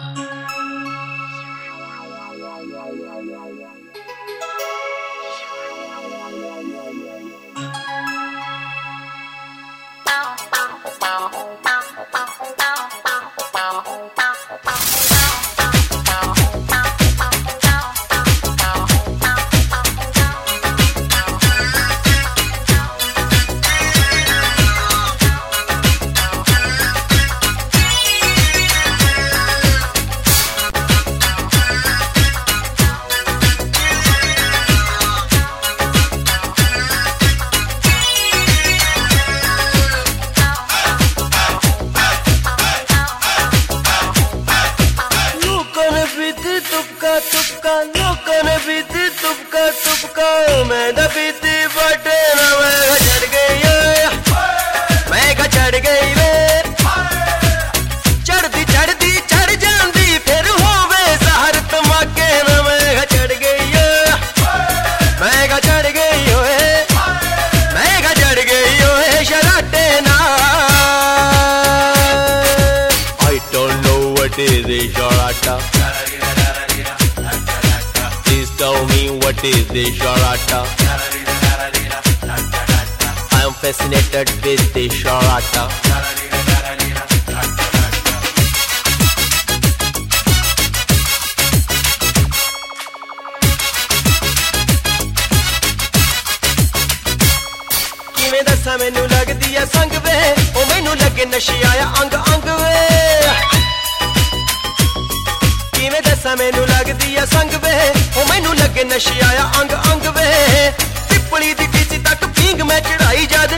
तुपका लोगों ने बीती तुपका मैं न बीती बटे न मैं चढ़ गई मैं चढ़ गई वे चढ़ती चढ़ जाती फिर होवे सहर तमाके न मैं चढ़ गई मैं चढ़ गई मैं चढ़ गई शराटे ना I don't know what is a sharata. Tell me what is the sharata? I am fascinated with the sharata. किवें दस्सां मैनू लगदी ऐ संग वे ओ मैनू लगे नशे आया अंग अंग वे किवें दस्सां मैनू लगदी ऐ संग वे ओ मैनू लगे नशे आया अंग अंग वे पिपली दी टीसी तक पींग मैं चढ़ाई जद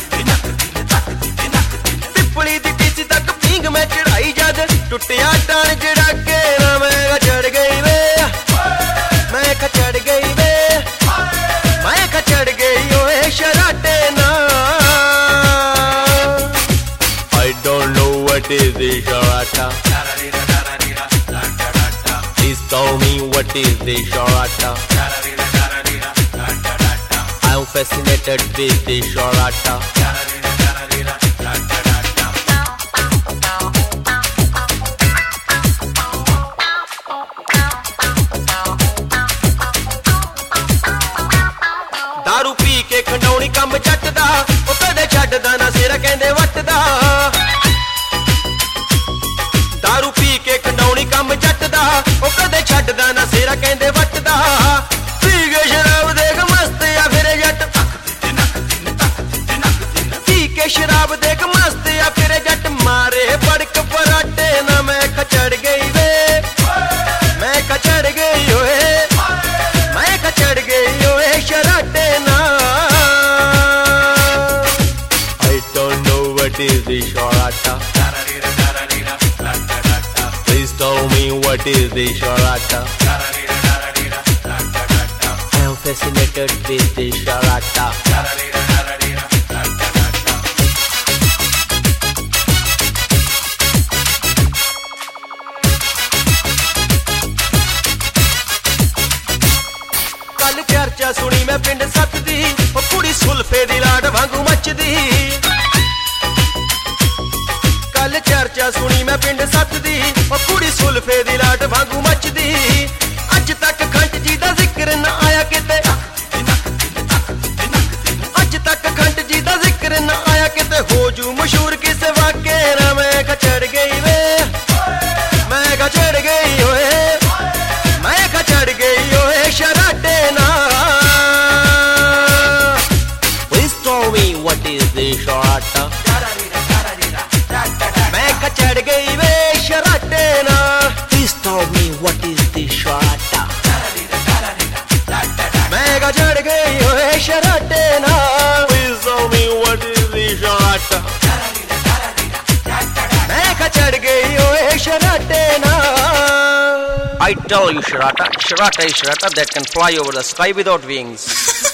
पिपली दी टीसी तक पींग मैं चढ़ाई जद टुटिया टाण जड़ा के ना मैं चढ़ गई वे मैं चढ़ गई वे मैं चढ़ गई ओए शराटे ना I don't know what is the sharata. Please tell me what is the sharata. I am fascinated with the sharata. दारू पी के खंडौनी कम जट दा ओ कदे छड्डदा ना सिर कहंदे वट दा दारू पी के खंडौनी कम जट दा ओ कदे छड्डदा ना सिर कहंदे वट दा पी के शराब देख मस्त या फिर जट पी के शराब देख मस्त या फिर जट मारे बड़क पराटे ना मैं चढ़ गई वे मैं चढ़ गई ओए मैं चढ़ गई ओए शराटे ना I don't know what is the sharata. Please tell me what is the sharata. I am fascinated with the sharata. कल चर्चा सुनी मैं पिंड सत दी ओ कुड़ी सुल्फे दी लाड वांगू मचदी कल चर्चा सुनी मैं पिंड सत दी ओ कुड़ी सुल्फे दी लाड वांगू मचदी अज तक खंड जी दा जिक्र न आया किते अज तक खंड जी दा जिक्र न आया किते हो जू मशहूर किस वाके ना मैं चढ़ गई वे मैं चढ़ गई ओए मैं चढ़ गई ओए शराटे ना Please tell me what is the sharata. मैं चढ़ गई वे शराटे ना Please tell me what is the sharata. मैं चढ़ गई ओए शराटे ना Please tell me what is the sharata. मैं चढ़ गई ओए शराटे ना I tell you, Sharata is Sharata that can fly over the sky without wings.